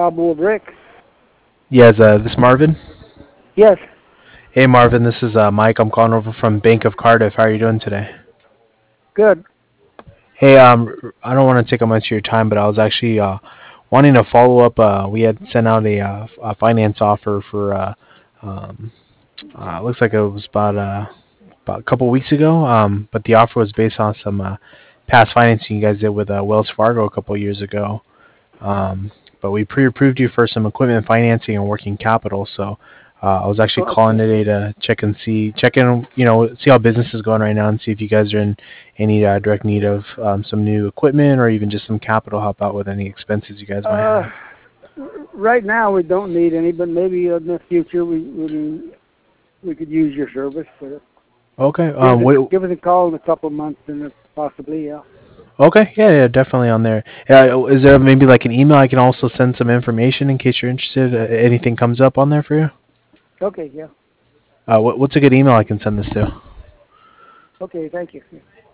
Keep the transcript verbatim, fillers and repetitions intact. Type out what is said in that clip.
Cowboy Brick. Yes, uh, this Marvin. Yes, Hey Marvin, this is uh, Mike. I'm calling over from Bank of Cardiff. How are you doing today? good. Hey, um, I don't want to take up much of your time, but I was actually uh, wanting to follow up. Uh, we had sent out a, uh, a finance offer for. Uh, um, uh, looks like it was about uh, about a couple weeks ago. Um, but the offer was based on some uh, past financing you guys did with uh, Wells Fargo a couple years ago. Um, but we pre-approved you for some equipment financing and working capital. So uh, I was actually calling Okay. today to check and see, check in, you know, see how business is going right now, and see if you guys are in any uh, direct need of um, some new equipment or even just some capital help out with any expenses you guys might Uh, have. right now we don't need any, but maybe in the future we we, we could use your service. Uh, Okay. give us Um. a, What, give us a call in a couple of months, and if possibly, yeah. okay. Yeah. Yeah. Definitely on there. Uh, is there maybe like an email I can also send some information in case you're interested? Uh, anything comes up on there for you? Okay, yeah. Uh. What, what's a good email I can send this to? Okay, thank you.